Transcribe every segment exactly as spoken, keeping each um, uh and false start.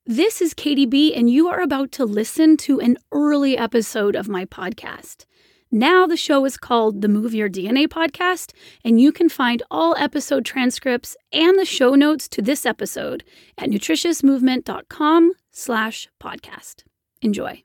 This is Katie B, and you are about to listen to an early episode of my podcast. Now the show is called the Move Your D N A Podcast, and you can find all episode transcripts and the show notes to this episode at nutritiousmovement.com slash podcast. Enjoy.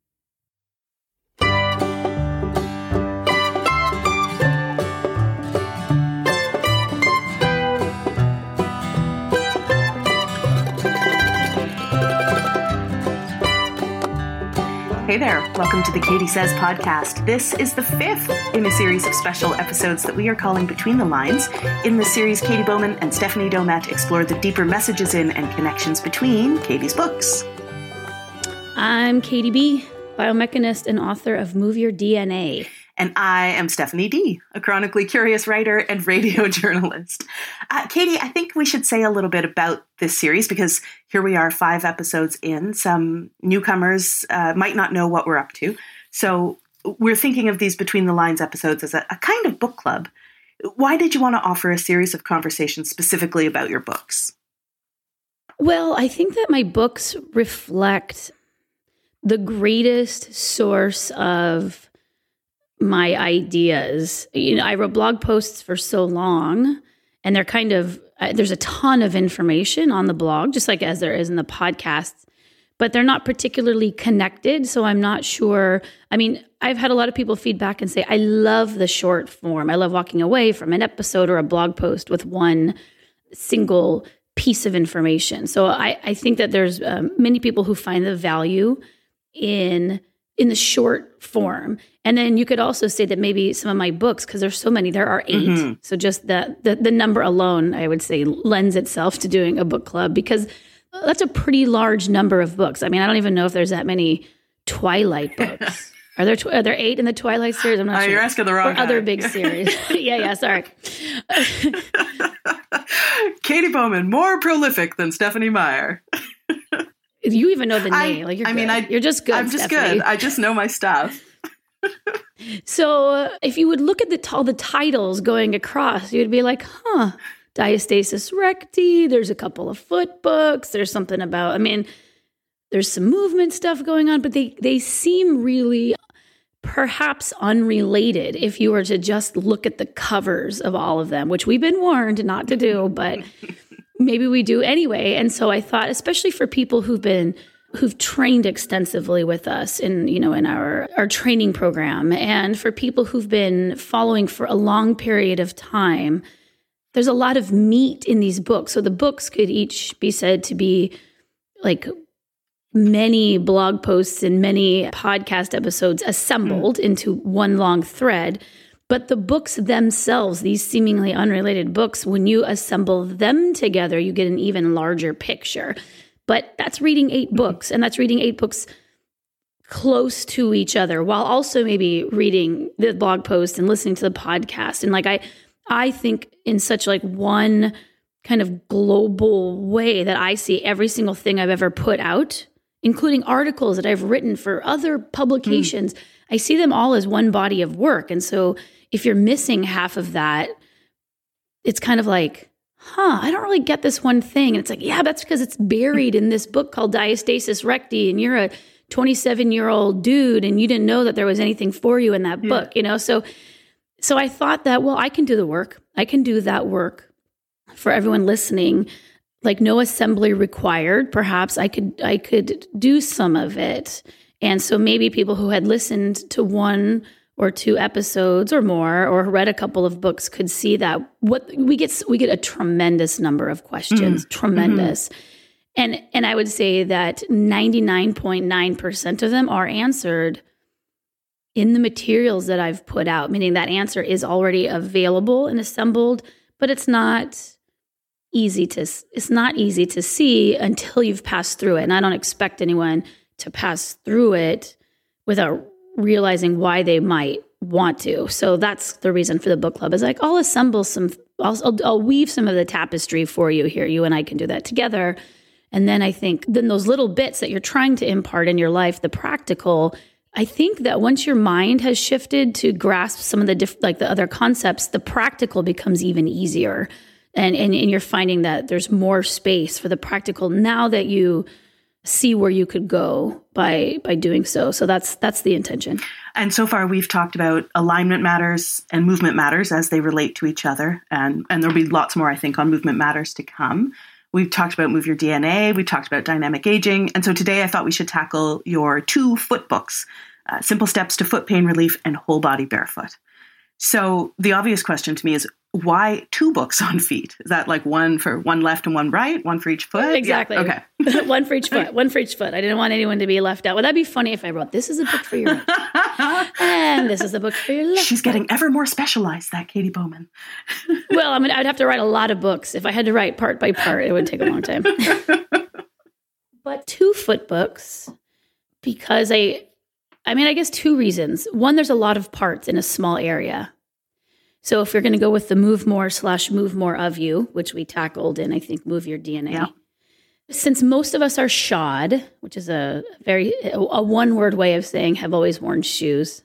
Hey there, welcome to the Katie Says podcast. This is the fifth in a series of special episodes that we are calling Between the Lines. In this series, Katie Bowman and Stephanie Domet explore the deeper messages in and connections between Katie's books. I'm Katie B, biomechanist and author of Move Your D N A. And I am Stephanie D, a chronically curious writer and radio journalist. Uh, Katie, I think we should say a little bit about this series because here we are five episodes in. Some newcomers uh, might not know what we're up to. So we're thinking of these Between the Lines episodes as a, a kind of book club. Why did you want to offer a series of conversations specifically about your books? Well, I think that my books reflect the greatest source of my ideas. You know, I wrote blog posts for so long, and they're kind of, uh, there's a ton of information on the blog, just like as there is in the podcasts, but they're not particularly connected. So I'm not sure. I mean, I've had a lot of people feedback and say, I love the short form. I love walking away from an episode or a blog post with one single piece of information. So I, I think that there's um, many people who find the value in in the short form. And then you could also say that maybe some of my books, because there's so many, there are eight. Mm-hmm. So just the, the the number alone, I would say, lends itself to doing a book club because that's a pretty large number of books. I mean, I don't even know if there's that many Twilight books. Are there tw- are there eight in the Twilight series? I'm not oh, sure. You're asking the wrong or guy. Other big series. yeah, yeah, sorry. Katie Bowman, more prolific than Stephanie Meyer. You even know the name. I, like you're I good. mean, I, you're just good. I'm just Stephanie. good. I just know my stuff. So uh, if you would look at the all the titles going across, you'd be like, huh, diastasis recti. There's a couple of foot books. There's something about, I mean, there's some movement stuff going on, but they, they seem really perhaps unrelated if you were to just look at the covers of all of them, which we've been warned not to do, but maybe we do anyway. And so I thought, especially for people who've been who've trained extensively with us in, you know, in our, our training program, and for people who've been following for a long period of time, there's a lot of meat in these books. So the books could each be said to be like many blog posts and many podcast episodes assembled mm. into one long thread. But the books themselves, these seemingly unrelated books, when you assemble them together, you get an even larger picture. But that's reading eight books, and that's reading eight books close to each other while also maybe reading the blog post and listening to the podcast. And like I, I think in such like one kind of global way that I see every single thing I've ever put out, including articles that I've written for other publications, mm. I see them all as one body of work. And so if you're missing half of that, it's kind of like, huh, I don't really get this one thing. And it's like, yeah, that's because it's buried in this book called Diastasis Recti, and you're a twenty-seven-year-old dude, and you didn't know that there was anything for you in that yeah. book, you know? So so I thought that, well, I can do the work. I can do that work for everyone listening. Like no assembly required. Perhaps I could I could do some of it. And so maybe people who had listened to one or two episodes or more, or read a couple of books, could see that what we get, we get a tremendous number of questions, mm. tremendous. Mm-hmm. And, and I would say that ninety-nine point nine percent of them are answered in the materials that I've put out, meaning that answer is already available and assembled, but it's not easy to, it's not easy to see until you've passed through it. And I don't expect anyone to pass through it without realizing why they might want to. So that's the reason for the book club, is like, I'll assemble some, I'll, I'll, I'll weave some of the tapestry for you here. You and I can do that together. And then I think then those little bits that you're trying to impart in your life, the practical, I think that once your mind has shifted to grasp some of the diff, like the other concepts, the practical becomes even easier. And, and and you're finding that there's more space for the practical now that you see where you could go by by doing so. So that's that's the intention. And so far we've talked about alignment matters and movement matters as they relate to each other. And, and there'll be lots more, I think, on movement matters to come. We've talked about Move Your D N A. We've talked about dynamic aging. And so today I thought we should tackle your two foot books, uh, Simple Steps to Foot Pain Relief and Whole Body Barefoot. So the obvious question to me is, why two books on feet? Is that like one for one left and one right, one for each foot? Exactly. Yeah. Okay. One for each foot, one for each foot. I didn't want anyone to be left out. Well, that'd be funny if I wrote, this is a book for your right. And this is a book for your left. She's getting ever more specialized, that Katie Bowman. Well, I mean, I'd have to write a lot of books. If I had to write part by part, it would take a long time. But two foot books, because I, I mean, I guess two reasons. One, there's a lot of parts in a small area. So if you're going to go with the move more slash move more of you, which we tackled in, I think, Move Your D N A. Yeah. Since most of us are shod, which is a very, a one word way of saying have always worn shoes,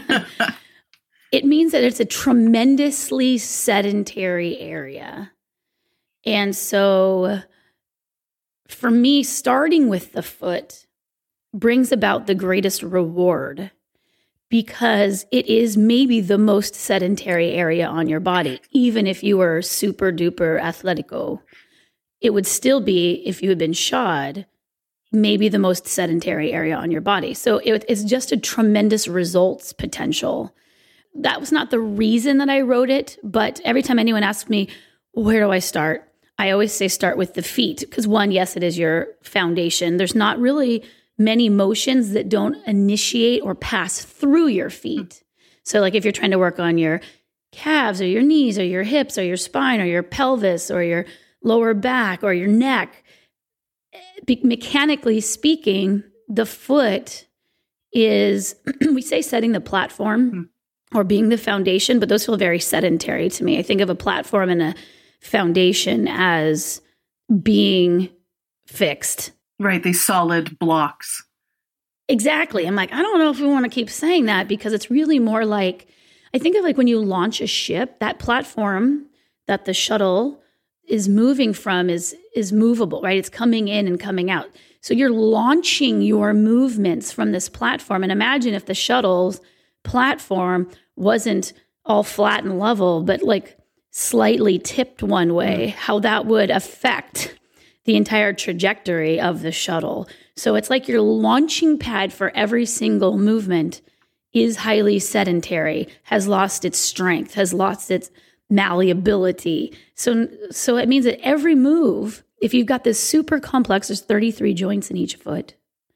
it means that it's a tremendously sedentary area. And so for me, starting with the foot brings about the greatest reward, because it is maybe the most sedentary area on your body. Even if you were super duper athletico, it would still be, if you had been shod, maybe the most sedentary area on your body. So it, it's just a tremendous results potential. That was not the reason that I wrote it, but every time anyone asks me, where do I start? I always say start with the feet, because one, yes, it is your foundation. There's not really many motions that don't initiate or pass through your feet. So like if you're trying to work on your calves or your knees or your hips or your spine or your pelvis or your lower back or your neck, be- mechanically speaking, the foot is, we say setting the platform or being the foundation, but those feel very sedentary to me. I think of a platform and a foundation as being fixed. Right, these solid blocks. Exactly. I'm like, I don't know if we want to keep saying that, because it's really more like, I think of like when you launch a ship, that platform that the shuttle is moving from is is movable, right? It's coming in and coming out. So you're launching your movements from this platform. And imagine if the shuttle's platform wasn't all flat and level, but like slightly tipped one way, mm. how that would affect the entire trajectory of the shuttle. So it's like your launching pad for every single movement is highly sedentary, has lost its strength, has lost its malleability. So, so it means that every move, if you've got this super complex, there's thirty-three joints in each foot,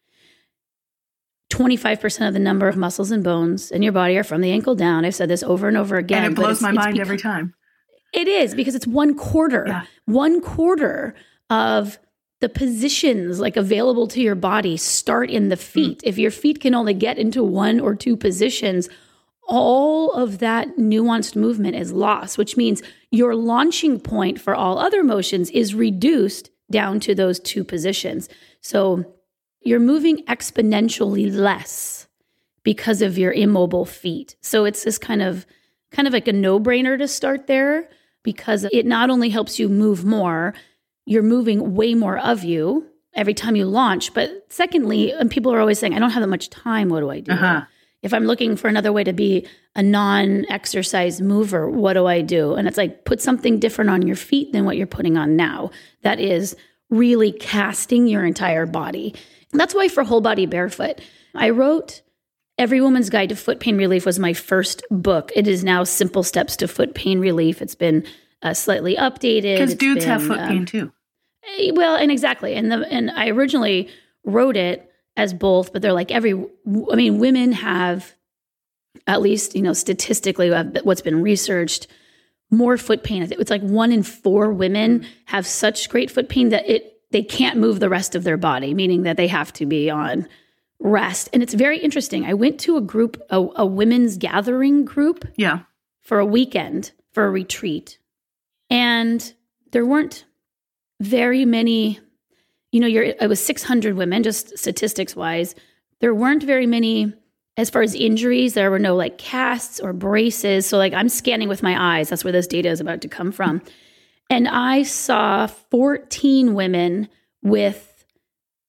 twenty-five percent of the number of muscles and bones in your body are from the ankle down. I've said this over and over again. And it blows my mind because, every time. It is, because it's one quarter, yeah. one quarter of the positions like available to your body start in the feet. Mm. If your feet can only get into one or two positions, all of that nuanced movement is lost, which means your launching point for all other motions is reduced down to those two positions. So you're moving exponentially less because of your immobile feet. So it's this kind of kind of like a no-brainer to start there, because it not only helps you move more, you're moving way more of you every time you launch. But secondly, and people are always saying, I don't have that much time. What do I do? Uh-huh. If I'm looking for another way to be a non-exercise mover, what do I do? And it's like, put something different on your feet than what you're putting on now. That is really casting your entire body. And that's why for Whole Body Barefoot, I wrote Every Woman's Guide to Foot Pain Relief was my first book. It is now Simple Steps to Foot Pain Relief. It's been uh, slightly updated. Because dudes been, have foot pain um, too. Well, and exactly. And the and I originally wrote it as both, but they're like every, I mean, women have, at least, you know, statistically, what's been researched, more foot pain. It's like one in four women have such great foot pain that it they can't move the rest of their body, meaning that they have to be on rest. And it's very interesting. I went to a group, a, a women's gathering group yeah, for a weekend, for a retreat. And there weren't very many, you know, you're, it was six hundred women, just statistics wise. There weren't very many, as far as injuries, there were no like casts or braces. So like I'm scanning with my eyes. That's where this data is about to come from. And I saw fourteen women with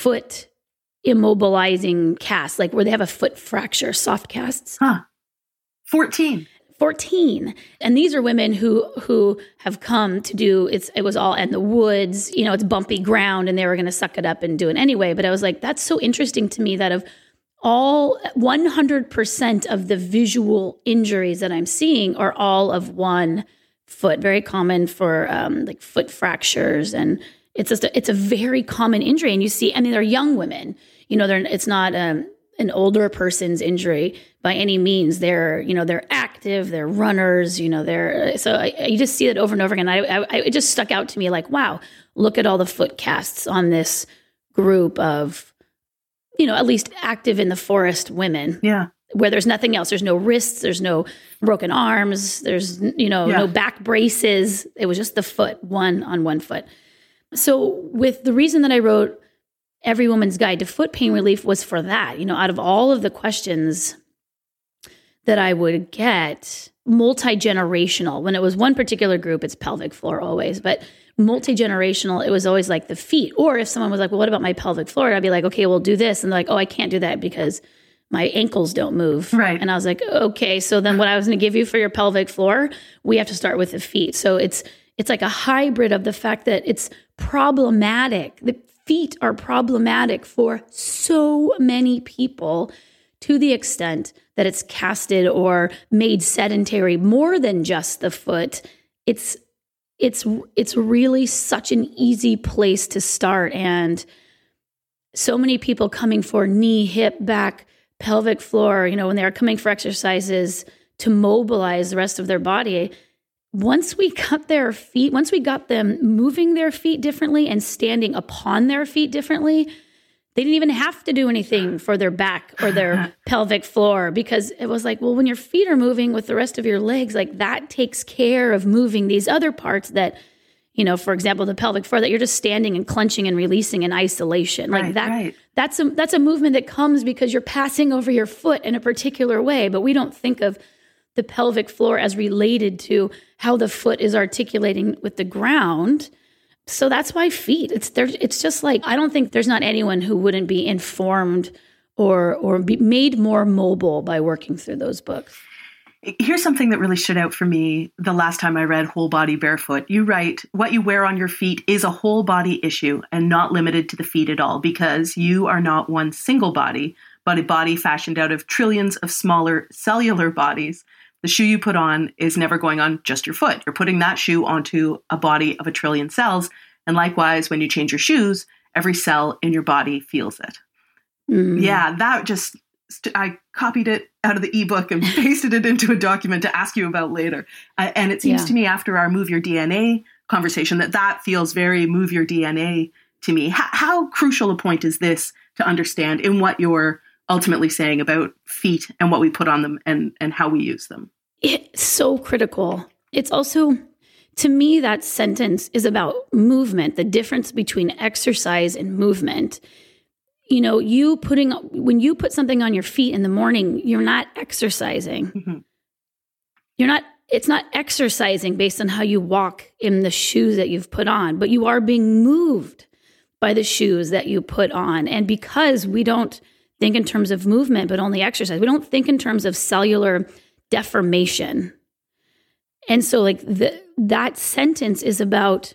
foot immobilizing casts, like where they have a foot fracture, soft casts. Huh. fourteen. fourteen. And these are women who who have come to do, it's it was all in the woods, you know, it's bumpy ground, and they were going to suck it up and do it anyway. But I was like, that's so interesting to me that of all one hundred percent of the visual injuries that I'm seeing are all of one foot. Very common for um, like foot fractures, and it's just a, it's a very common injury. And you see, I mean, they're young women. You know, they're it's not um, an older person's injury by any means. They're you know they're active, they're runners. You know, they're so I, you just see it over and over again. I, I it just stuck out to me like, wow, look at all the foot casts on this group of, you know, at least active in the forest women. Yeah. Where there's nothing else. There's no wrists. There's no broken arms. There's, you know, yeah. no back braces. It was just the foot, one on one foot. So with the reason that I wrote Every Woman's Guide to Foot Pain Relief was for that. You know, out of all of the questions that I would get, multi-generational, when it was one particular group, it's pelvic floor always, but multi-generational, it was always like the feet. Or if someone was like, well, what about my pelvic floor? I'd be like, okay, we'll do this. And they're like, oh, I can't do that because my ankles don't move. Right. And I was like, okay, so then what I was going to give you for your pelvic floor, we have to start with the feet. So it's it's like a hybrid of the fact that it's problematic. The feet are problematic for so many people to the extent that it's casted or made sedentary more than just the foot. It's it's it's really such an easy place to start. And so many people coming for knee, hip, back, pelvic floor, you know, when they're coming for exercises to mobilize the rest of their body, once we got their feet, once we got them moving their feet differently and standing upon their feet differently, they didn't even have to do anything for their back or their pelvic floor, because it was like, well, when your feet are moving with the rest of your legs, like that takes care of moving these other parts that, you know, for example, the pelvic floor that you're just standing and clenching and releasing in isolation. Like right, that, right. that's a, that's a movement that comes because you're passing over your foot in a particular way, but we don't think of the pelvic floor as related to how the foot is articulating with the ground. So that's why feet, it's there. It's just like, I don't think there's not anyone who wouldn't be informed or, or be made more mobile by working through those books. Here's something that really stood out for me the last time I read Whole Body Barefoot. You write, what you wear on your feet is a whole body issue and not limited to the feet at all, because you are not one single body, but a body fashioned out of trillions of smaller cellular bodies. The shoe you put on is never going on just your foot. You're putting that shoe onto a body of a trillion cells. And likewise, when you change your shoes, every cell in your body feels it. Mm. Yeah, that just... I copied it out of the ebook and pasted it into a document to ask you about later. Uh, and it seems yeah. to me after our Move Your D N A conversation that that feels very Move Your D N A to me. How, how crucial a point is this to understand in what you're ultimately saying about feet and what we put on them and, and how we use them? It's so critical. It's also, to me, that sentence is about movement, the difference between exercise and movement. You know, you putting, when you put something on your feet in the morning, you're not exercising. Mm-hmm. You're not, it's not exercising based on how you walk in the shoes that you've put on, but you are being moved by the shoes that you put on. And because we don't think in terms of movement, but only exercise, we don't think in terms of cellular deformation. And so like the, that sentence is about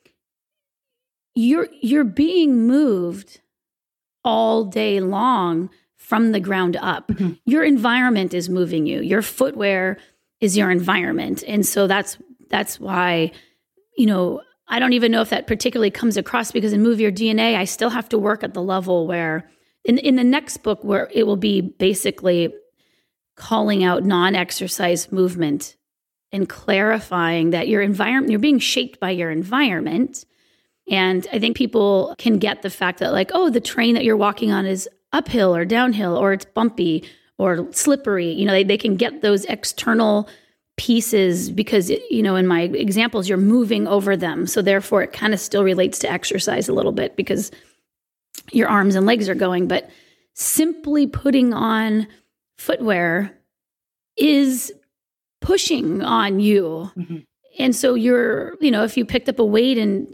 you're, you're being moved all day long from the ground up. Mm-hmm. Your environment is moving you. Your footwear is your environment. And so that's that's why, you know, I don't even know if that particularly comes across, because in Move Your D N A, I still have to work at the level where in, in the next book where it will be basically calling out non-exercise movement and clarifying that your environment, you're being shaped by your environment. And I think people can get the fact that like, oh, the train that you're walking on is uphill or downhill, or it's bumpy or slippery. You know, they, they can get those external pieces because, you know, in my examples, you're moving over them. So therefore, it kind of still relates to exercise a little bit because your arms and legs are going. But simply putting on footwear is pushing on you. Mm-hmm. And so you're, you know, if you picked up a weight and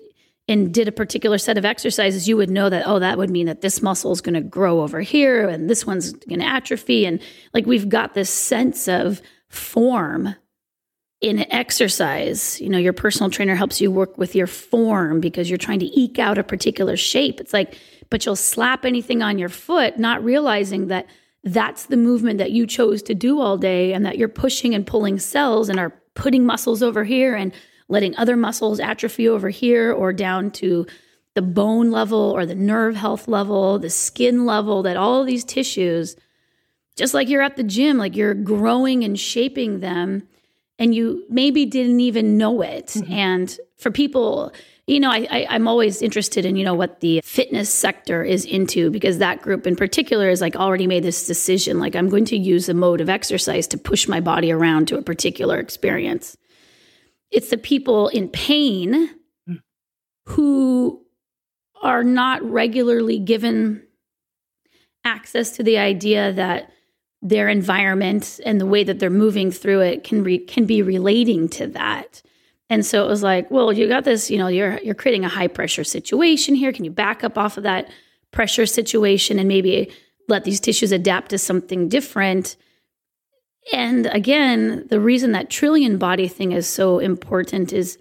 and did a particular set of exercises, you would know that, oh, that would mean that this muscle is going to grow over here and this one's going to atrophy. And like we've got this sense of form in exercise. You know, your personal trainer helps you work with your form because you're trying to eke out a particular shape. It's like, but you'll slap anything on your foot, not realizing that that's the movement that you chose to do all day and that you're pushing and pulling cells and are putting muscles over here and letting other muscles atrophy over here or down to the bone level or the nerve health level, the skin level, that all of these tissues, just like you're at the gym, like you're growing and shaping them and you maybe didn't even know it. Mm-hmm. And for people, you know, I, I, I'm always interested in, you know, what the fitness sector is into, because that group in particular is like already made this decision, like I'm going to use a mode of exercise to push my body around to a particular experience. It's the people in pain mm. who are not regularly given access to the idea that their environment and the way that they're moving through it can re- can be relating to that. And so it was like, well, you got this, you know, you're you're creating a high pressure situation here. Can you back up off of that pressure situation and maybe let these tissues adapt to something different? And again, the reason that trillion body thing is so important is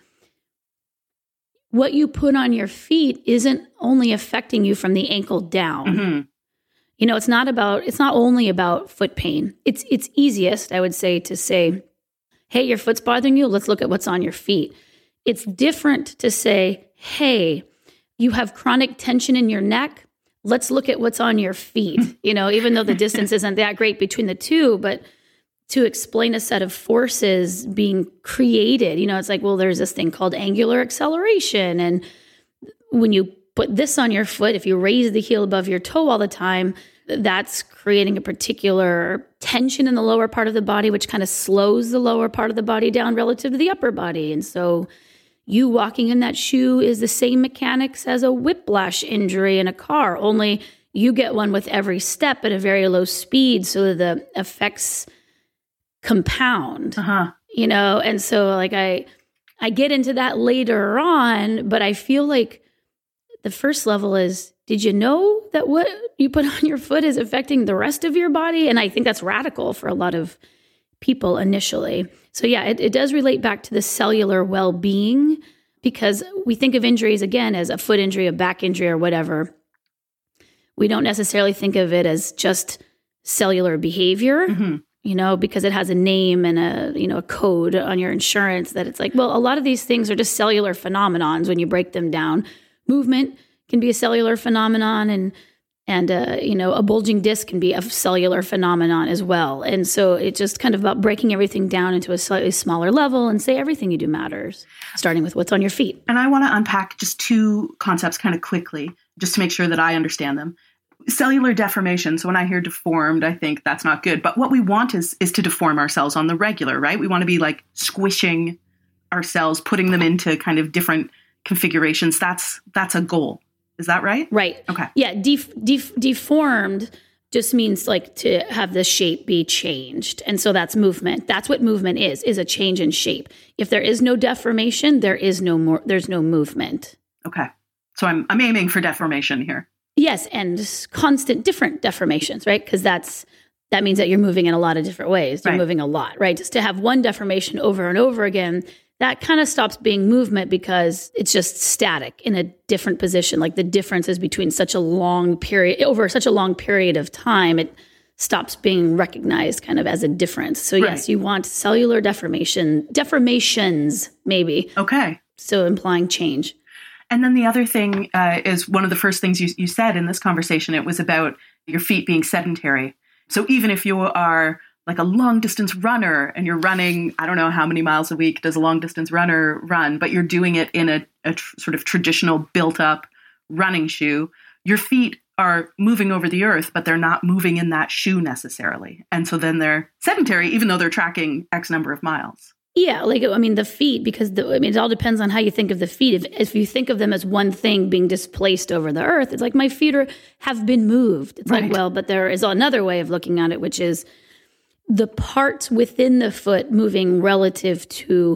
what you put on your feet isn't only affecting you from the ankle down. Mm-hmm. You know, it's not about, it's not only about foot pain. It's it's easiest, I would say, to say, hey, your foot's bothering you. Let's look at what's on your feet. It's different to say, hey, you have chronic tension in your neck. Let's look at what's on your feet. You know, even though the distance isn't that great between the two, but to explain a set of forces being created. You know, it's like, well, there's this thing called angular acceleration. And when you put this on your foot, if you raise the heel above your toe all the time, that's creating a particular tension in the lower part of the body, which kind of slows the lower part of the body down relative to the upper body. And so you walking in that shoe is the same mechanics as a whiplash injury in a car, only you get one with every step at a very low speed, so the effects compound, uh-huh. you know? And so like I, I get into that later on, but I feel like the first level is, did you know that what you put on your foot is affecting the rest of your body? And I think that's radical for a lot of people initially. So yeah, it, it does relate back to the cellular well-being, because we think of injuries again as a foot injury, a back injury, or whatever. We don't necessarily think of it as just cellular behavior. Mm-hmm. You know, because it has a name and a, you know, a code on your insurance, that it's like, well, a lot of these things are just cellular phenomenons when you break them down. Movement can be a cellular phenomenon, and, and uh, you know, a bulging disc can be a cellular phenomenon as well. And so it's just kind of about breaking everything down into a slightly smaller level and say everything you do matters, starting with what's on your feet. And I want to unpack just two concepts kind of quickly, just to make sure that I understand them. Cellular deformation. So when I hear deformed, I think that's not good. But what we want is is to deform ourselves on the regular, right? We want to be like squishing ourselves, putting them into kind of different configurations. That's that's a goal. Is that right? Right. Okay. Yeah. Def, def, deformed just means like to have the shape be changed. And so that's movement. That's what movement is, is a change in shape. If there is no deformation, there is no more, there's no movement. Okay. So I'm I'm aiming for deformation here. Yes, and constant different deformations, right? Because that's that means that you're moving in a lot of different ways. You're right. moving a lot, right? Just to have one deformation over and over again, that kind of stops being movement because it's just static in a different position. Like the differences between such a long period, over such a long period of time, it stops being recognized kind of as a difference. So right. yes, you want cellular deformation, deformations maybe. Okay. So implying change. And then the other thing uh, is one of the first things you, you said in this conversation. It was about your feet being sedentary. So even if you are like a long distance runner and you're running, I don't know how many miles a week does a long distance runner run, but you're doing it in a, a tr- sort of traditional built up running shoe, your feet are moving over the earth, but they're not moving in that shoe necessarily. And so then they're sedentary, even though they're tracking X number of miles. Yeah, like, I mean, the feet, because the, I mean, it all depends on how you think of the feet. If, if you think of them as one thing being displaced over the earth, it's like my feet are have been moved. It's right. like, well, but there is another way of looking at it, which is the parts within the foot moving relative to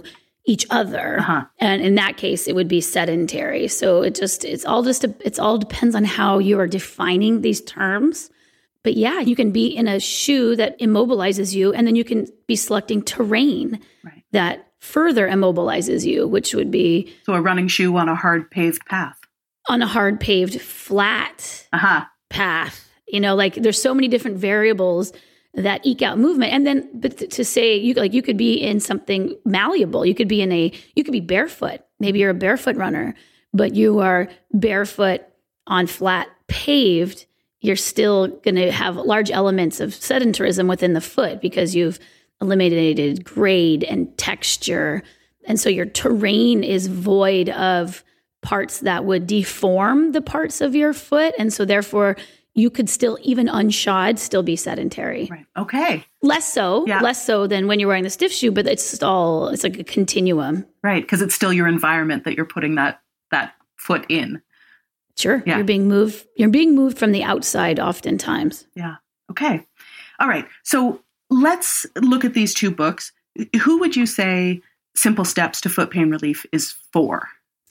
each other. Uh-huh. And in that case, it would be sedentary. So it just, it's all just, a, it's all depends on how you are defining these terms. But yeah, you can be in a shoe that immobilizes you, and then you can be selecting terrain right. that further immobilizes you, which would be... So a running shoe on a hard paved path. On a hard paved flat uh-huh. path. You know, like there's so many different variables that eke out movement. And then, but to say, you like you could be in something malleable. You could be in a, you could be barefoot. Maybe you're a barefoot runner, but you are barefoot on flat paved. You're still going to have large elements of sedentarism within the foot because you've eliminated grade and texture. And so your terrain is void of parts that would deform the parts of your foot. And so therefore you could still, even unshod, still be sedentary. Right. Okay. Less so, yeah. less so than when you're wearing the stiff shoe, but it's all, it's like a continuum. Right. Because it's still your environment that you're putting that, that foot in. Sure. Yeah. You're being moved. You're being moved from the outside oftentimes. Yeah. Okay. All right. So let's look at these two books. Who would you say Simple Steps to Foot Pain Relief is for?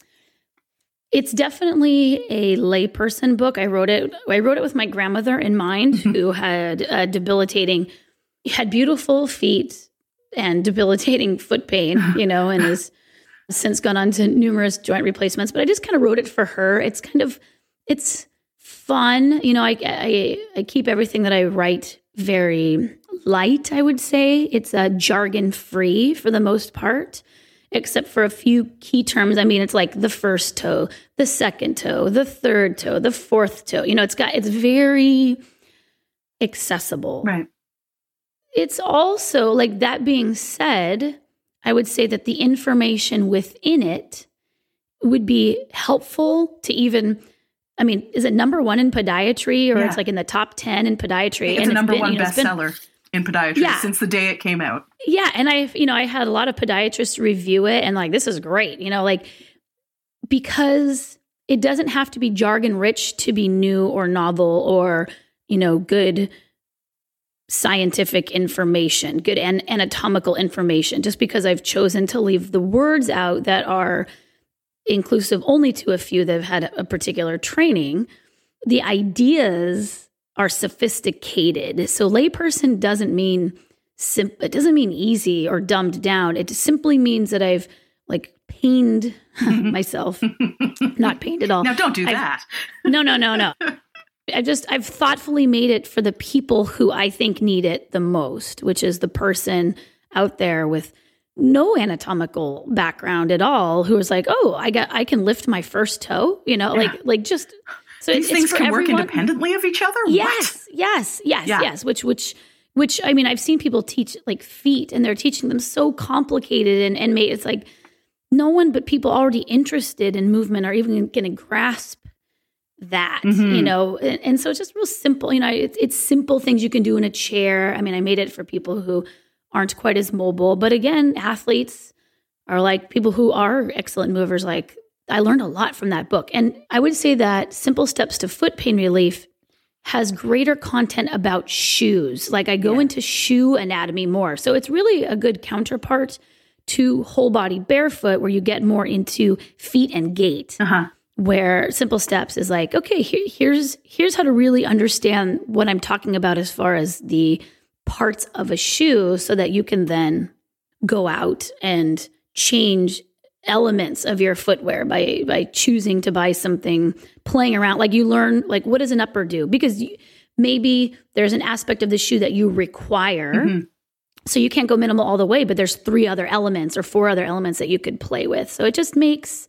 It's definitely a layperson book. I wrote it. I wrote it with my grandmother in mind, who had uh, debilitating, had beautiful feet and debilitating foot pain. You know, and is since gone on to numerous joint replacements, but I just kind of wrote it for her. It's kind of, it's fun. You know, I, I, I keep everything that I write very light, I would say. It's uh, jargon free for the most part, except for a few key terms. I mean, it's like the first toe, the second toe, the third toe, the fourth toe. You know, it's got, it's very accessible. Right. It's also, like, that being said, I would say that the information within it would be helpful to even, I mean, is it number one in podiatry, or yeah. it's like in the top ten in podiatry? It's and a number it's been, one you know, bestseller in podiatry yeah. since the day it came out. Yeah. And I, you know, I had a lot of podiatrists review it and like, this is great, you know, like, because it doesn't have to be jargon rich to be new or novel or, you know, good scientific information, good an- anatomical information. Just because I've chosen to leave the words out that are inclusive only to a few that have had a particular training, the ideas are sophisticated. So layperson doesn't mean sim- it doesn't mean easy or dumbed down. It simply means that I've like pained myself, not pained at all. Now don't do I've, that. no, no, no, no. I just, I've thoughtfully made it for the people who I think need it the most, which is the person out there with no anatomical background at all, who is like, oh, I got, I can lift my first toe, you know, yeah. like, like just, so these it's, things it's for can everyone. work independently of each other. Yes, what? yes, yes, yeah. yes. Which, which, which, I mean, I've seen people teach like feet, and they're teaching them so complicated and, and made, it's like no one but people already interested in movement are even going to grasp that, mm-hmm. you know, and, and so it's just real simple, you know, it's, it's simple things you can do in a chair. I mean, I made it for people who aren't quite as mobile, but again, athletes are like people who are excellent movers. Like, I learned a lot from that book. And I would say that Simple Steps to Foot Pain Relief has greater content about shoes. Like, I go yeah. into shoe anatomy more. So it's really a good counterpart to Whole Body Barefoot, where you get more into feet and gait. Uh-huh. Where Simple Steps is like, okay, here, here's here's how to really understand what I'm talking about as far as the parts of a shoe, so that you can then go out and change elements of your footwear by by choosing to buy something, playing around. Like, you learn, like, what does an upper do? Because you, maybe there's an aspect of the shoe that you require. Mm-hmm. So you can't go minimal all the way, but there's three other elements or four other elements that you could play with. So it just makes...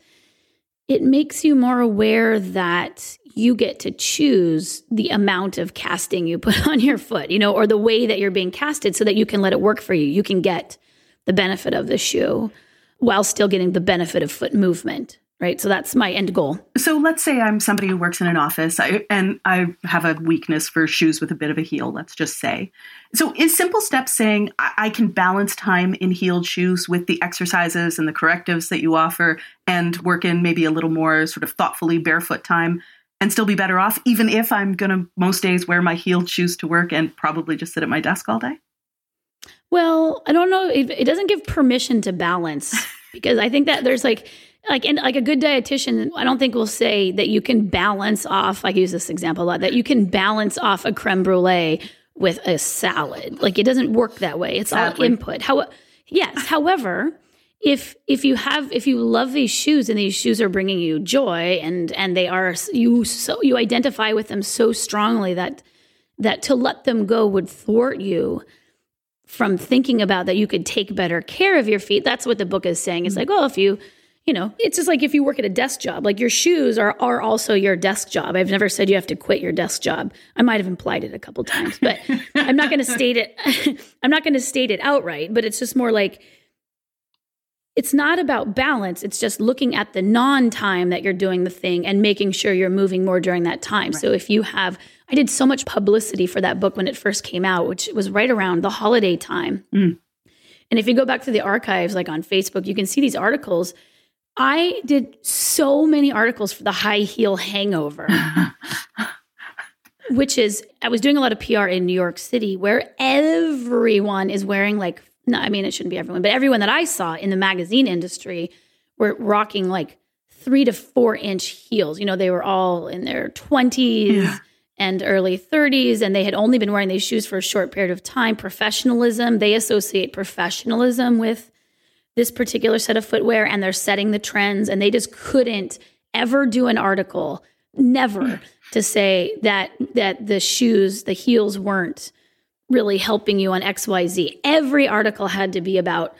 It makes you more aware that you get to choose the amount of casting you put on your foot, you know, or the way that you're being casted, so that you can let it work for you. You can get the benefit of the shoe while still getting the benefit of foot movement, right? So that's my end goal. So let's say I'm somebody who works in an office I, and I have a weakness for shoes with a bit of a heel, let's just say. So is Simple Steps saying I, I can balance time in heeled shoes with the exercises and the correctives that you offer, and work in maybe a little more sort of thoughtfully barefoot time and still be better off, even if I'm going to most days wear my heeled shoes to work and probably just sit at my desk all day? Well, I don't know. It, it doesn't give permission to balance Because I think that there's like, like, and like a good dietitian, I don't think will say that you can balance off, I use this example a lot, that you can balance off a creme brulee with a salad. Like it doesn't work that way. It's Sadly. all input. How, yes. However, if, if you have, if you love these shoes and these shoes are bringing you joy and, and they are, you, so you identify with them so strongly that, that to let them go would thwart you from thinking about that you could take better care of your feet. That's what the book is saying. It's like, oh, if you, you know, it's just like if you work at a desk job, like your shoes are are also your desk job. I've never said you have to quit your desk job. I might have implied it a couple times, but I'm not going to state it. I'm not going to state it outright, but it's just more like, it's not about balance. It's just looking at the non-time that you're doing the thing and making sure you're moving more during that time. Right. So if you have, I did so much publicity for that book when it first came out, which was right around the holiday time. Mm. And if you go back to the archives, like on Facebook, you can see these articles. I did so many articles for the high heel hangover, which is, I was doing a lot of P R in New York City where everyone is wearing like, no, I mean, it shouldn't be everyone, but everyone that I saw in the magazine industry were rocking like three to four inch heels. You know, they were all in their twenties yeah. and early thirties, and they had only been wearing these shoes for a short period of time. Professionalism, they associate professionalism with this particular set of footwear, and they're setting the trends, and they just couldn't ever do an article, never, to say that that the shoes, the heels weren't really helping you on X Y Z. Every article had to be about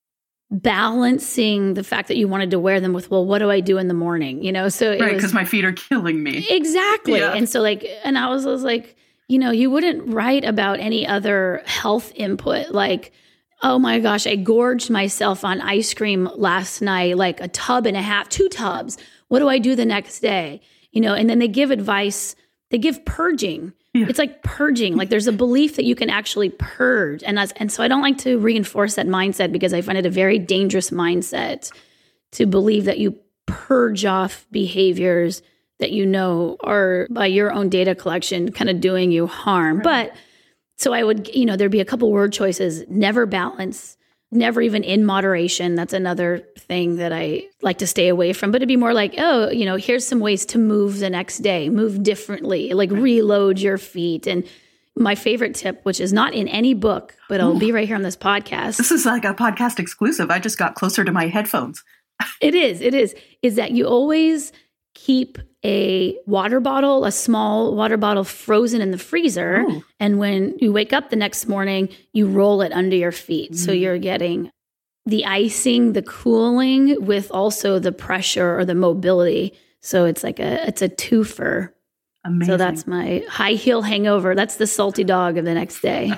balancing the fact that you wanted to wear them with, well, what do I do in the morning? You know, so it right, because my feet are killing me. Exactly. Yeah. And so like, and I was, I was like, you know, you wouldn't write about any other health input like, oh my gosh, I gorged myself on ice cream last night, like a tub and a half, two tubs. What do I do the next day? You know, and then they give advice, they give purging. Yeah. It's like purging. Like there's a belief that you can actually purge. And that's, and so I don't like to reinforce that mindset because I find it a very dangerous mindset to believe that you purge off behaviors that you know are by your own data collection kind of doing you harm. Right. But so I would, you know, there'd be a couple word choices, never balance, never even in moderation. That's another thing that I like to stay away from. But it'd be more like, oh, you know, here's some ways to move the next day, move differently, like reload your feet. And my favorite tip, which is not in any book, but it'll Ooh. be right here on this podcast. This is like a podcast exclusive. I just got closer to my headphones. It is, it is, is that you always keep a water bottle, a small water bottle frozen in the freezer. Ooh. And when you wake up the next morning, you roll it under your feet. Mm. So you're getting the icing, the cooling with also the pressure or the mobility. So it's like a, it's a twofer. Amazing. So that's my high heel hangover. That's the salty dog of the next day.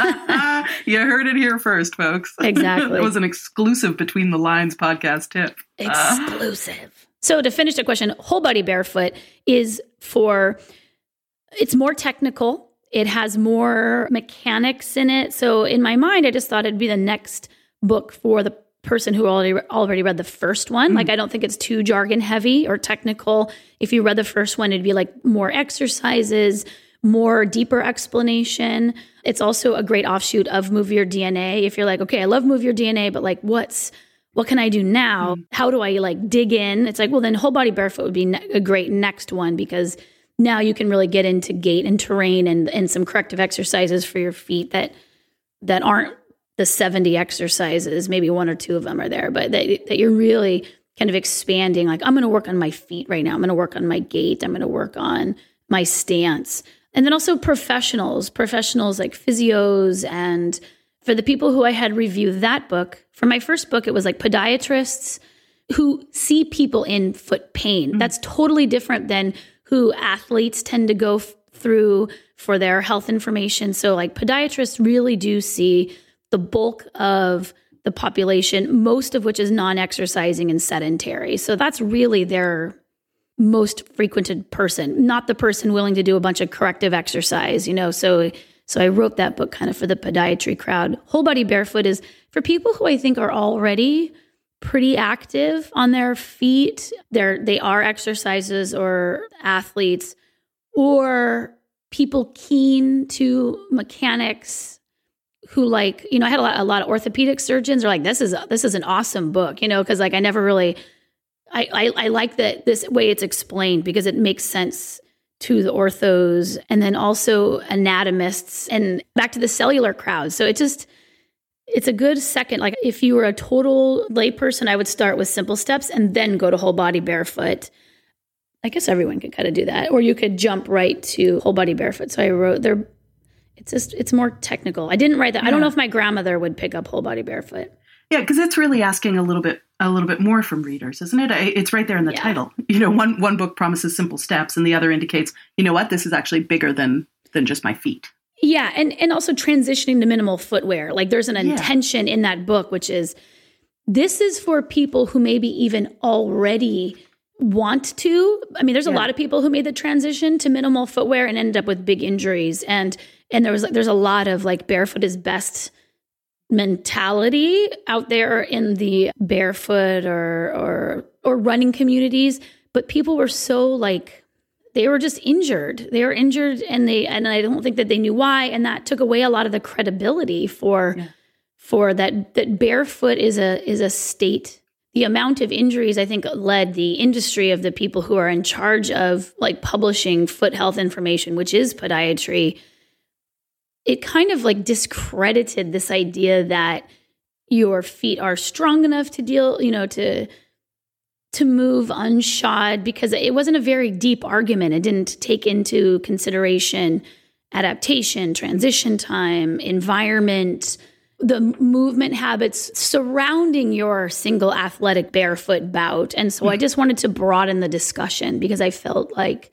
You heard it here first, folks. Exactly. It was an exclusive Between the Lines podcast tip. Exclusive. Uh. So to finish the question, Whole Body Barefoot is for, it's more technical. It has more mechanics in it. So in my mind, I just thought it'd be the next book for the person who already already read the first one. Mm. Like, I don't think it's too jargon heavy or technical. If you read the first one, it'd be like more exercises, more deeper explanation. It's also a great offshoot of Move Your D N A. If you're like, okay, I love Move Your D N A, but like, what's what can I do now? Mm. How do I like dig in? It's like, well, then Whole Body Barefoot would be ne- a great next one, because now you can really get into gait and terrain and, and some corrective exercises for your feet that that aren't the seventy exercises. Maybe one or two of them are there, but that, that you're really kind of expanding. Like, I'm going to work on my feet right now. I'm going to work on my gait. I'm going to work on my stance. And then also professionals, professionals like physios. And for the people who I had reviewed that book, for my first book, it was like podiatrists who see people in foot pain. Mm-hmm. That's totally different than who athletes tend to go f- through for their health information. So like podiatrists really do see the bulk of the population, most of which is non-exercising and sedentary. So that's really their most frequented person, not the person willing to do a bunch of corrective exercise, you know. So so I wrote that book kind of for the podiatry crowd. Whole Body Barefoot is for people who I think are already pretty active on their feet. They're, they are exercises or athletes, or people keen to mechanics, who like, you know, I had a lot, a lot of orthopedic surgeons are like, this is, this is an awesome book, you know, cause like I never really, I, I, I like that this way it's explained because it makes sense to the orthos and then also anatomists and back to the cellular crowd. So it just, it's a good second. Like if you were a total layperson, I would start with Simple Steps and then go to Whole Body Barefoot. I guess everyone could kind of do that. Or you could jump right to Whole Body Barefoot. So I wrote there. It's just, it's more technical. I didn't write that. Yeah. I don't know if my grandmother would pick up Whole Body Barefoot. Yeah, because it's really asking a little bit, a little bit more from readers, isn't it? It's right there in the yeah. title. You know, one one book promises simple steps, and the other indicates, you know what, this is actually bigger than than just my feet. Yeah, and and also transitioning to minimal footwear. Like there's an yeah. intention in that book, which is this is for people who maybe even already want to. I mean, there's yeah. a lot of people who made the transition to minimal footwear and ended up with big injuries, and and there was there's a lot of like barefoot is best mentality out there in the barefoot or or or running communities, but people were so like they were just injured. They were injured and they and I don't think that they knew why, and that took away a lot of the credibility for yeah. for that that barefoot is a is a state. The amount of injuries I think led the industry of the people who are in charge of like publishing foot health information, which is podiatry. It kind of like discredited this idea that your feet are strong enough to deal, you know, to to move unshod, because it wasn't a very deep argument. It didn't take into consideration adaptation, transition time, environment, the movement habits surrounding your single athletic barefoot bout. And so mm-hmm. I just wanted to broaden the discussion because I felt like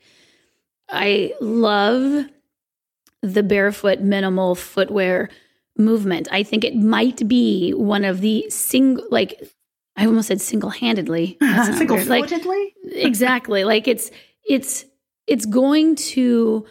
I love the barefoot minimal footwear movement. I think it might be one of the single, like I almost said single-handedly. Single-footedly? Like, exactly. Like it's, it's, it's going to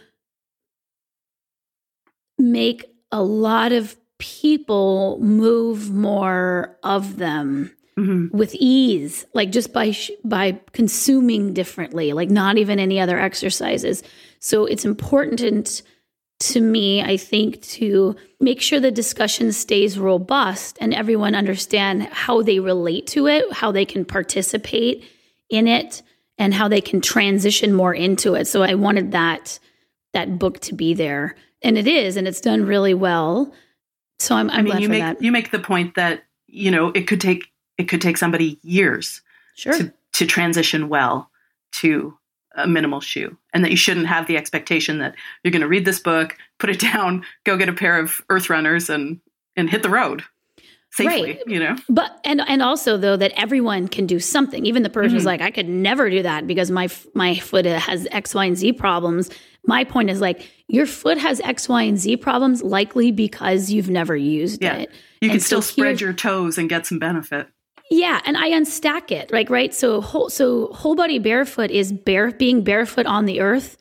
make a lot of people move more of them mm-hmm. with ease, like just by, sh- by consuming differently, like not even any other exercises. So it's important to me, I think, to make sure the discussion stays robust and everyone understand how they relate to it, how they can participate in it, and how they can transition more into it. So I wanted that that book to be there, and it is, and it's done really well. So I'm, I'm I mean, glad you for make that. you make the point that you know it could take it could take somebody years sure. to to transition well to a minimal shoe, and that you shouldn't have the expectation that you're going to read this book, put it down, go get a pair of Earth Runners and, and hit the road safely, right. you know? But, and, and also though, that everyone can do something. Even the person who's mm-hmm. like, I could never do that because my, my foot has X, Y, and Z problems. My point is like, your foot has X, Y, and Z problems likely because you've never used yeah. it. You and can still so spread your toes and get some benefit. Yeah, and I unstack it, like right. So whole so whole body barefoot is bare being barefoot on the earth,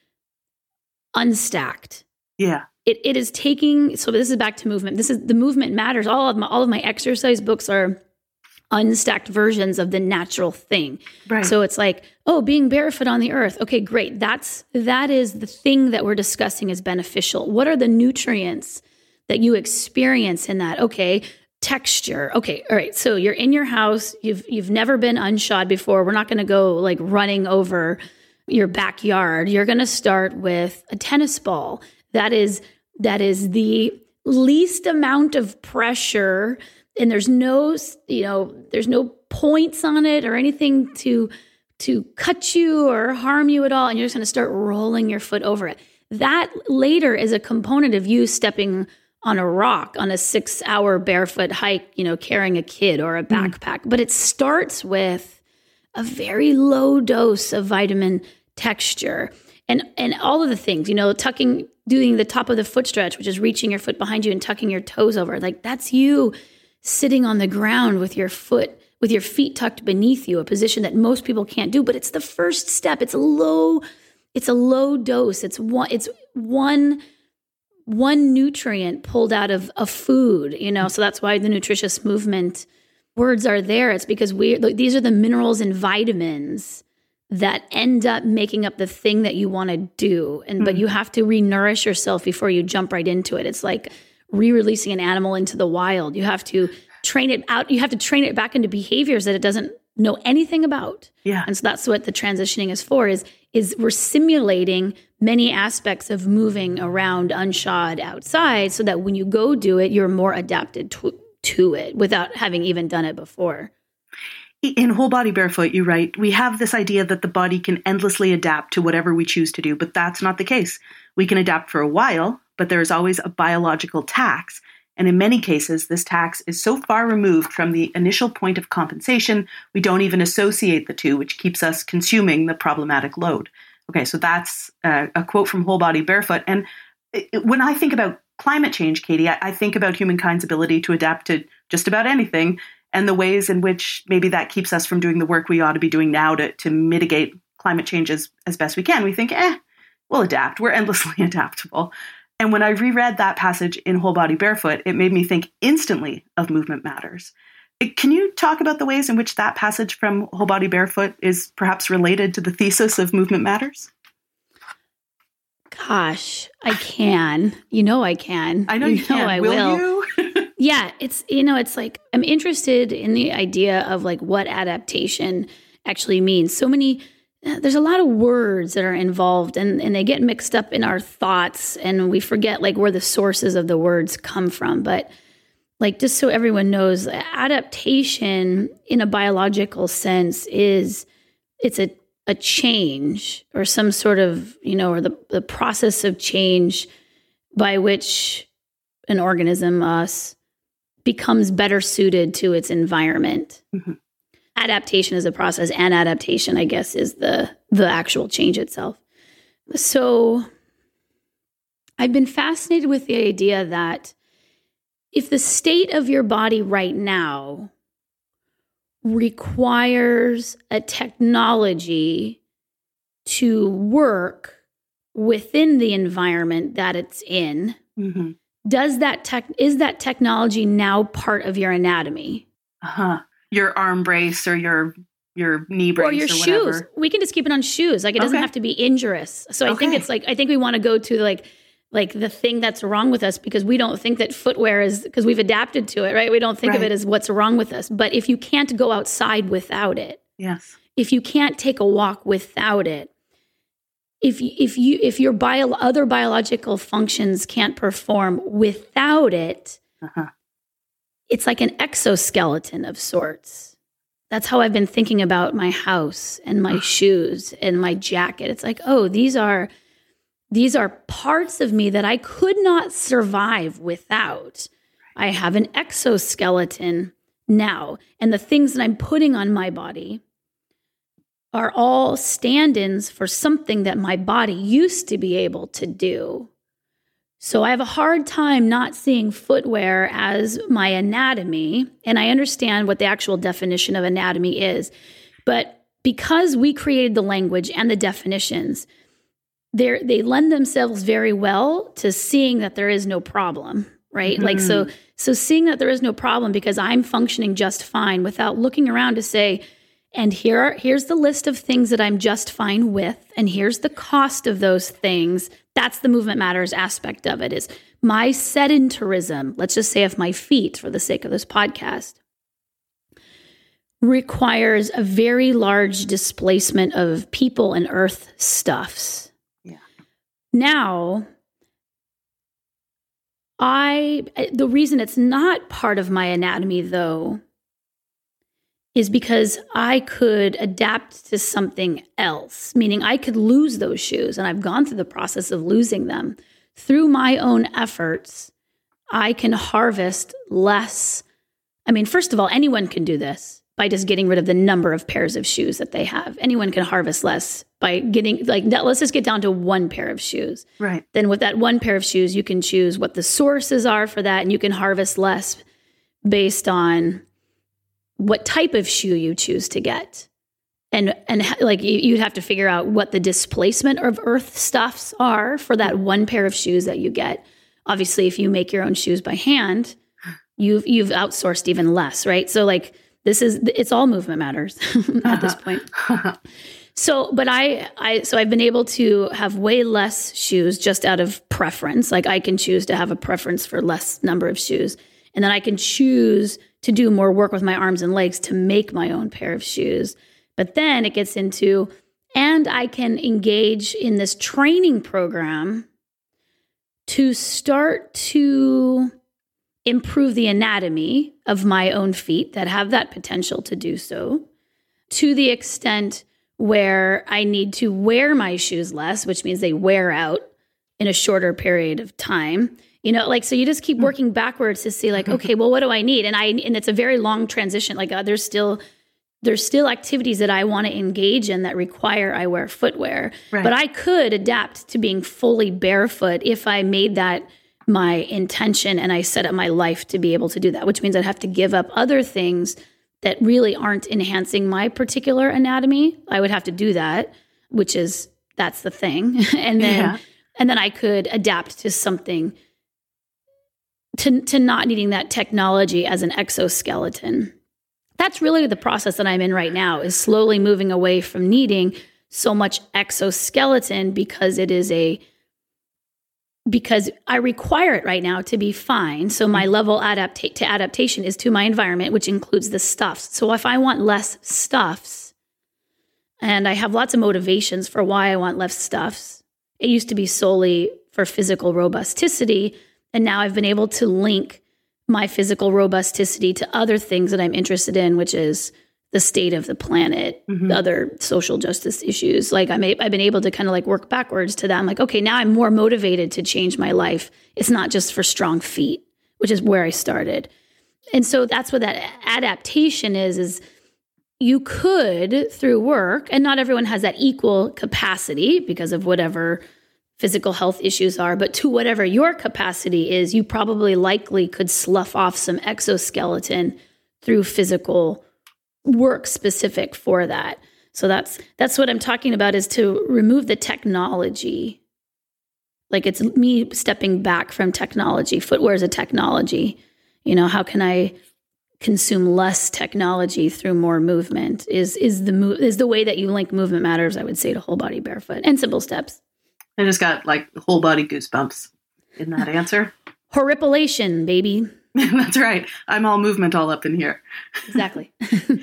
unstacked. Yeah, it it is taking. So this is back to movement. This is the movement matters. All of my all of my exercise books are unstacked versions of the natural thing. Right. So it's like, oh, being barefoot on the earth. Okay, great. That's that is the thing that we're discussing as beneficial. What are the nutrients that you experience in that? Okay. Texture. Okay. All right. So you're in your house. You've, you've never been unshod before. We're not going to go like running over your backyard. You're going to start with a tennis ball. That is, that is the least amount of pressure. And there's no, you know, there's no points on it or anything to, to cut you or harm you at all. And you're just going to start rolling your foot over it. That later is a component of you stepping on a rock on a six hour barefoot hike, you know, carrying a kid or a backpack. Mm. But it starts with a very low dose of vitamin texture and, and all of the things, you know, tucking, doing the top of the foot stretch, which is reaching your foot behind you and tucking your toes over. Like that's you sitting on the ground with your foot, with your feet tucked beneath you, a position that most people can't do, but it's the first step. It's a low, it's a low dose. It's one, it's one, one nutrient pulled out of a food, you know, so that's why the nutritious movement words are there. It's because we these are the minerals and vitamins that end up making up the thing that you want to do. And mm. but you have to re-nourish yourself before you jump right into it. It's like re-releasing an animal into the wild. You have to train it out. You have to train it back into behaviors that it doesn't know anything about. Yeah. And so that's what the transitioning is for, is, is we're simulating many aspects of moving around unshod outside so that when you go do it, you're more adapted to, to it without having even done it before. In Whole Body Barefoot, you write, we have this idea that the body can endlessly adapt to whatever we choose to do, but that's not the case. We can adapt for a while, but there is always a biological tax. And in many cases, this tax is so far removed from the initial point of compensation, we don't even associate the two, which keeps us consuming the problematic load. Okay, so that's uh, a quote from Whole Body Barefoot. And it, when I think about climate change, Katie, I, I think about humankind's ability to adapt to just about anything and the ways in which maybe that keeps us from doing the work we ought to be doing now to, to mitigate climate change as, as best we can. We think, eh, we'll adapt. We're endlessly adaptable. And when I reread that passage in Whole Body Barefoot, it made me think instantly of Movement Matters. Can you talk about the ways in which that passage from Whole Body Barefoot is perhaps related to the thesis of Movement Matters? Gosh, I can. You know I can. I know you, you can. Know I will. will. You? Yeah, it's, you know, it's like I'm interested in the idea of like what adaptation actually means. So many, there's a lot of words that are involved and, and they get mixed up in our thoughts and we forget like where the sources of the words come from. But like, just so everyone knows, adaptation in a biological sense is, it's a, a change or some sort of, you know, or the, the process of change by which an organism, us, becomes better suited to its environment. Mm-hmm. Adaptation is a process, and adaptation, I guess, is the the actual change itself. So I've been fascinated with the idea that if the state of your body right now requires a technology to work within the environment that it's in, mm-hmm. does that tech is that technology now part of your anatomy? Uh-huh. Your arm brace or your your knee brace or your or shoes. Whatever. We can just keep it on shoes. Like it doesn't okay. have to be injurious. So I okay. think it's like I think we want to go to like like the thing that's wrong with us because we don't think that footwear is because we've adapted to it, right? We don't think right. of it as what's wrong with us. But if you can't go outside without it, yes. if you can't take a walk without it, if you, if you if your bio, other biological functions can't perform without it, uh-huh. it's like an exoskeleton of sorts. That's how I've been thinking about my house and my shoes and my jacket. It's like, oh, these are these are parts of me that I could not survive without. I have an exoskeleton now, and the things that I'm putting on my body are all stand-ins for something that my body used to be able to do. So I have a hard time not seeing footwear as my anatomy, and I understand what the actual definition of anatomy is. But because we created the language and the definitions, they they lend themselves very well to seeing that there is no problem, right? Mm-hmm. Like so so seeing that there is no problem because I'm functioning just fine without looking around to say, and here are, here's the list of things that I'm just fine with, and here's the cost of those things. That's the Movement Matters aspect of it, is my sedentarism, let's just say of my feet for the sake of this podcast, requires a very large displacement of people and earth stuffs. Yeah. Now, I the reason it's not part of my anatomy, though, is because I could adapt to something else, meaning I could lose those shoes, and I've gone through the process of losing them. Through my own efforts, I can harvest less. I mean, first of all, anyone can do this by just getting rid of the number of pairs of shoes that they have. Anyone can harvest less by getting, like, let's just get down to one pair of shoes. Right. Then with that one pair of shoes, you can choose what the sources are for that, and you can harvest less based on what type of shoe you choose to get. And, and like, you'd have to figure out what the displacement of earth stuffs are for that one pair of shoes that you get. Obviously, if you make your own shoes by hand, you've, you've outsourced even less, right? So like, this is, it's all Movement Matters at this point. So, but I, I, so I've been able to have way less shoes just out of preference. Like I can choose to have a preference for less number of shoes. And then I can choose to do more work with my arms and legs to make my own pair of shoes. But then it gets into, and I can engage in this training program to start to improve the anatomy of my own feet that have that potential to do so, to the extent where I need to wear my shoes less, which means they wear out in a shorter period of time. You know, like, so you just keep working backwards to see like, okay, well, what do I need? And I, and it's a very long transition. Like uh, there's still, there's still activities that I want to engage in that require I wear footwear, right. But I could adapt to being fully barefoot if I made that my intention and I set up my life to be able to do that, which means I'd have to give up other things that really aren't enhancing my particular anatomy. I would have to do that, which is, that's the thing. and then, yeah. and then I could adapt to something, to, to not needing that technology as an exoskeleton. That's really the process that I'm in right now, is slowly moving away from needing so much exoskeleton because it is a, because I require it right now to be fine. So my level adapta- to adaptation is to my environment, which includes the stuffs. So if I want less stuffs, and I have lots of motivations for why I want less stuffs, it used to be solely for physical robusticity. And now I've been able to link my physical robusticity to other things that I'm interested in, which is the state of the planet, mm-hmm. the other social justice issues. Like I'm a, I've been able to kind of like work backwards to that. I'm like, okay, now I'm more motivated to change my life. It's not just for strong feet, which is where I started. And so that's what that adaptation is, is you could through work, and not everyone has that equal capacity because of whatever physical health issues are, but to whatever your capacity is, you probably likely could slough off some exoskeleton through physical work specific for that. So that's that's what I'm talking about, is to remove the technology. Like it's me stepping back from technology. Footwear is a technology. You know, how can I consume less technology through more movement? Is is the mo- is the way that you link movement matters, I would say, to whole body barefoot and simple steps. I just got like whole body goosebumps in that answer. Horripilation, baby. That's right. I'm all movement all up in here. Exactly.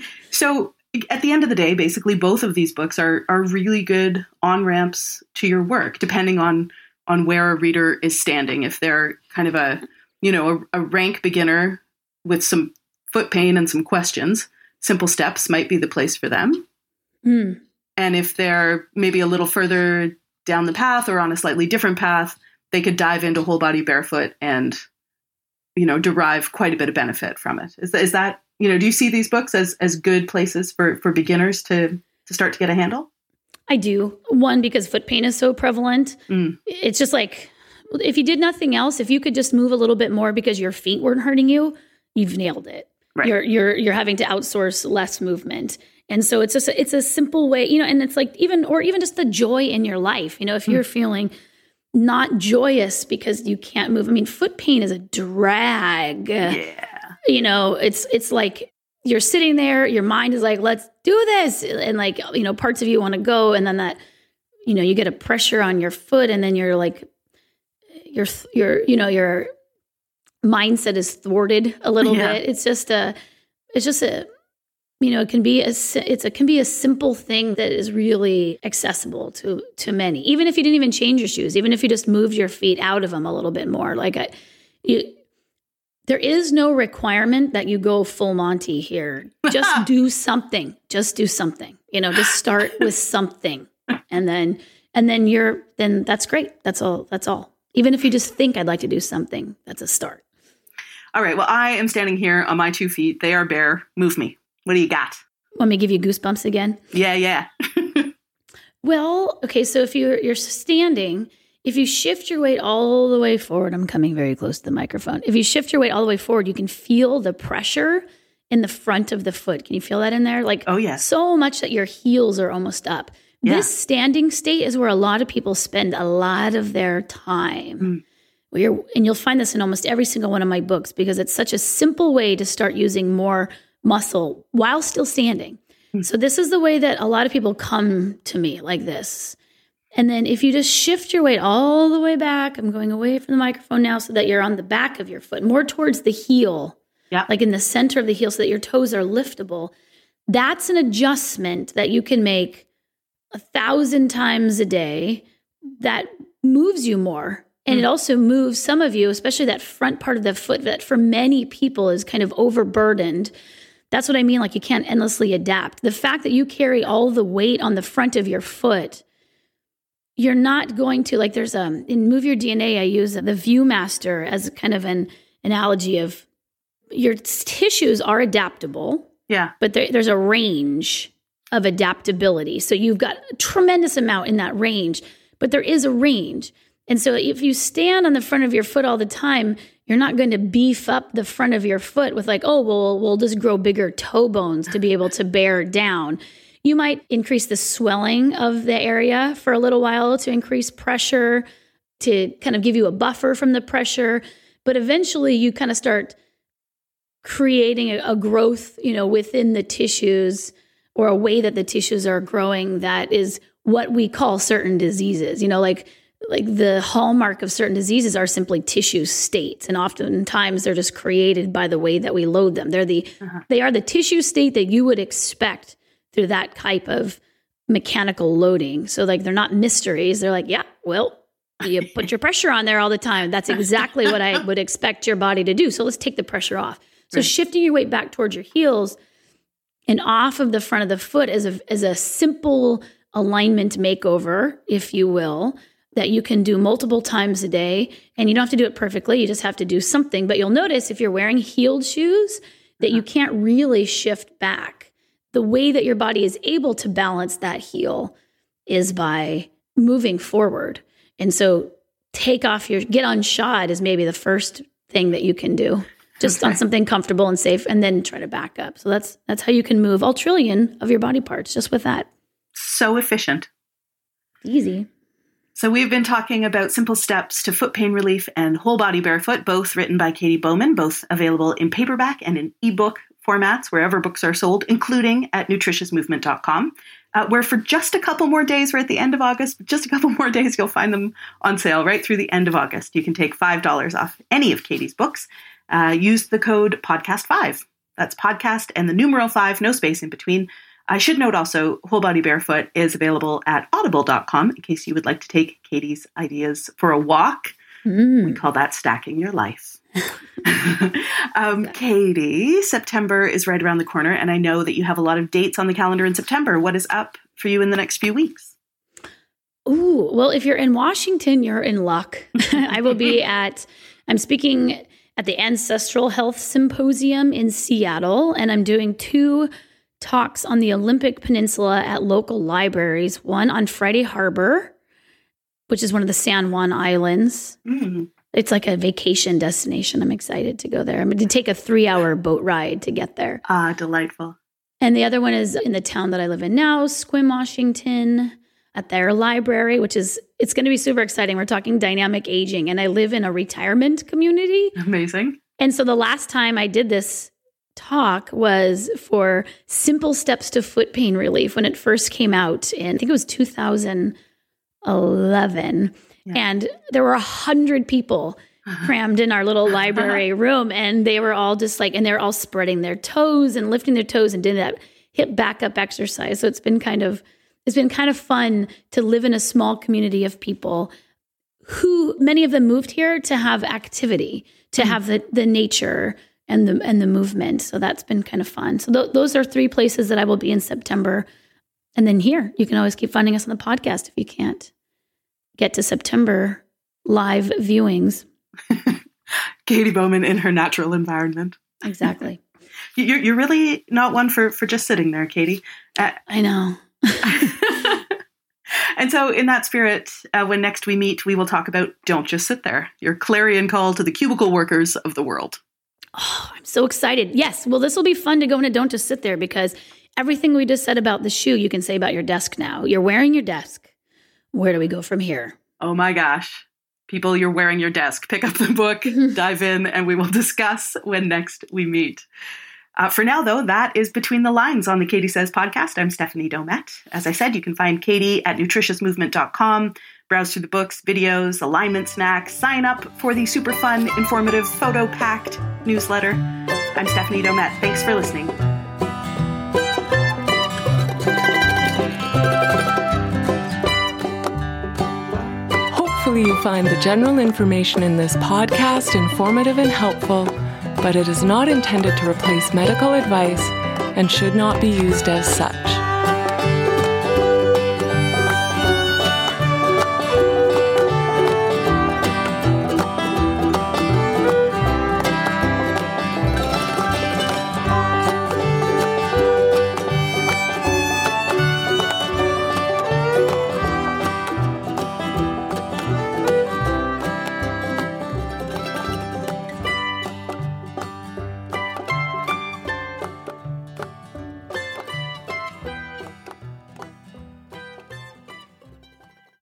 So at the end of the day, basically both of these books are are really good on-ramps to your work, depending on on where a reader is standing. If they're kind of a, you know, a, a rank beginner with some foot pain and some questions, Simple Steps might be the place for them. Mm. And if they're maybe a little further down the path or on a slightly different path, they could dive into Whole Body Barefoot and, you know, derive quite a bit of benefit from it. Is, is that, you know, do you see these books as, as good places for, for beginners to, to start to get a handle? I do. One, because foot pain is so prevalent. Mm. It's just like, if you did nothing else, if you could just move a little bit more because your feet weren't hurting you, you've nailed it. Right. You're, you're, you're having to outsource less movement. And so it's just, a, it's a simple way, you know, and it's like even, or even just the joy in your life, you know, if you're mm. feeling not joyous because you can't move. I mean, foot pain is a drag. Yeah. You know, it's, it's like you're sitting there, your mind is like, let's do this. And like, you know, parts of you want to go. And then that, you know, you get a pressure on your foot and then you're like, your, your, you know, your mindset is thwarted a little yeah. bit. It's just a, it's just a, you know, it can be a, it's a, can be a simple thing that is really accessible to, to many, even if you didn't even change your shoes, even if you just moved your feet out of them a little bit more. Like I, you, there is no requirement that you go full Monty here. Just do something, just do something, you know, just start with something. And then, and then you're, then that's great. That's all, that's all. Even if you just think I'd like to do something, that's a start. All right. Well, I am standing here on my two feet. They are bare. Move me. What do you got? Want me to give you goosebumps again? Yeah, yeah. Well, okay. So if you're you're standing, if you shift your weight all the way forward, I'm coming very close to the microphone. If you shift your weight all the way forward, you can feel the pressure in the front of the foot. Can you feel that in there? Like, oh yeah, so much that your heels are almost up. Yeah. This standing state is where a lot of people spend a lot of their time. Mm. Where you're, and you'll find this in almost every single one of my books because it's such a simple way to start using more muscle while still standing. So this is the way that a lot of people come to me, like this. And then if you just shift your weight all the way back, I'm going away from the microphone now so that you're on the back of your foot, more towards the heel, yeah. like in the center of the heel so that your toes are liftable. That's an adjustment that you can make a thousand times a day that moves you more. And mm. it also moves some of you, especially that front part of the foot that for many people is kind of overburdened. That's what I mean. Like you can't endlessly adapt. The fact that you carry all the weight on the front of your foot, you're not going to, like there's a, in Move Your D N A, I use the Viewmaster as kind of an analogy of your tissues are adaptable. Yeah. But there, there's a range of adaptability. So you've got a tremendous amount in that range, but there is a range. And so if you stand on the front of your foot all the time, you're not going to beef up the front of your foot with like, oh, well, we'll just grow bigger toe bones to be able to bear down. You might increase the swelling of the area for a little while to increase pressure, to kind of give you a buffer from the pressure. But eventually you kind of start creating a, a growth, you know, within the tissues or a way that the tissues are growing that is what we call certain diseases. You know, like like the hallmark of certain diseases are simply tissue states. And oftentimes they're just created by the way that we load them. They're the uh-huh. They are the tissue state that you would expect through that type of mechanical loading. So like they're not mysteries. They're like, yeah, well, you put your pressure on there all the time. That's exactly what I would expect your body to do. So let's take the pressure off. So right. shifting your weight back towards your heels and off of the front of the foot is a, is a simple alignment makeover, if you will, that you can do multiple times a day. And you don't have to do it perfectly. You just have to do something. But you'll notice if you're wearing heeled shoes that you can't really shift back. The way that your body is able to balance that heel is by moving forward. And so take off your, get unshod is maybe the first thing that you can do. Just okay. on something comfortable and safe, and then try to back up. So that's that's how you can move all trillion of your body parts just with that. So efficient. Easy. So we've been talking about simple steps to foot pain relief and whole body barefoot, both written by Katy Bowman, both available in paperback and in ebook formats wherever books are sold, including at nutritious movement dot com, uh, where for just a couple more days, we're at the end of August, just a couple more days, you'll find them on sale right through the end of August. You can take five dollars off any of Katy's books. Uh, use the code podcast five. That's podcast and the numeral five, no space in between. I should note also, Whole Body Barefoot is available at audible dot com in case you would like to take Katy's ideas for a walk. Mm. We call that stacking your life. um, Katy, September is right around the corner, and I know that you have a lot of dates on the calendar in September. What is up for you in the next few weeks? Ooh, well, if you're in Washington, you're in luck. I will be at, I'm speaking at the Ancestral Health Symposium in Seattle, and I'm doing two talks on the Olympic Peninsula at local libraries, one on Friday Harbor, which is one of the San Juan Islands. Mm. It's like a vacation destination. I'm excited to go there. I'm going to take a three-hour boat ride to get there. Ah, delightful. And the other one is in the town that I live in now, Sequim, Washington, at their library, which is, it's going to be super exciting. We're talking dynamic aging, and I live in a retirement community. Amazing. And so the last time I did this talk was for Simple Steps to Foot Pain Relief when it first came out in, I think it was two thousand eleven. Yeah. And there were a hundred people crammed in our little library room, and they were all just like, and they're all spreading their toes and lifting their toes and doing that hip back up exercise. So it's been kind of, it's been kind of fun to live in a small community of people who, many of them moved here to have activity, to have the, the nature and the, and the movement. So that's been kind of fun. So th- those are three places that I will be in September. And then here, you can always keep finding us on the podcast if you can't get to September live viewings. Katy Bowman in her natural environment. Exactly. You're, you're really not one for, for just sitting there, Katy. Uh, I know. And so in that spirit, uh, when next we meet, we will talk about Don't Just Sit There, your clarion call to the cubicle workers of the world. Oh, I'm so excited. Yes. Well, this will be fun to go into Don't Just Sit There, because everything we just said about the shoe, you can say about your desk now. You're wearing your desk. Where do we go from here? Oh my gosh. People, you're wearing your desk. Pick up the book, dive in, and we will discuss when next we meet. Uh, for now, though, that is Between the Lines on the Katie Says podcast. I'm Stephanie Domett. As I said, you can find Katie at nutritious movement dot com. Browse through the books, videos, alignment snacks, sign up for the super fun, informative, photo-packed newsletter. I'm Stephanie Domett. Thanks for listening. Hopefully you find the general information in this podcast informative and helpful, but it is not intended to replace medical advice and should not be used as such.